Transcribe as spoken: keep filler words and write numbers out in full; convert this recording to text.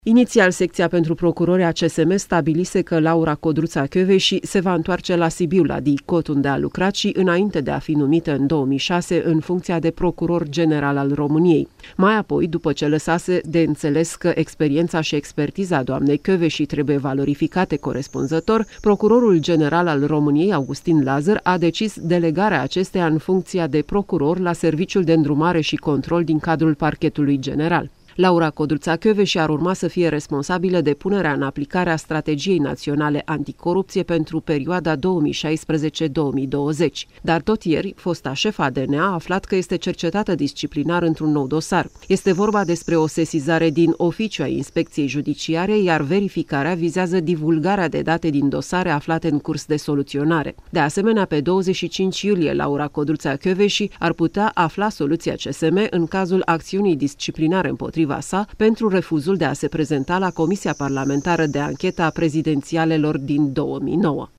Inițial, secția pentru procurori a C S M stabilise că Laura Codruța-Kövesi se va întoarce la Sibiu, la DICOT, unde a lucrat și înainte de a fi numită în două mii șase în funcția de procuror general al României. Mai apoi, după ce lăsase de înțeles că experiența și expertiza doamnei Kövesi trebuie valorificate corespunzător, procurorul general al României, Augustin Lazăr, a decis delegarea acesteia în funcția de procuror la Serviciul de Îndrumare și Control din cadrul Parchetului General. Laura Codruța-Kövesi ar urma să fie responsabilă de punerea în aplicare a Strategiei Naționale Anticorupție pentru perioada două mii șaisprezece două mii douăzeci. Dar tot ieri, fosta șefa D N A a aflat că este cercetată disciplinar într-un nou dosar. Este vorba despre o sesizare din oficiu a Inspecției Judiciare, iar verificarea vizează divulgarea de date din dosare aflate în curs de soluționare. De asemenea, pe douăzeci și cinci iulie, Laura Codruța-Kövesi ar putea afla soluția C S M în cazul acțiunii disciplinare împotriva sa pentru refuzul de a se prezenta la Comisia Parlamentară de Anchetă a Prezidențialelor din două mii nouă.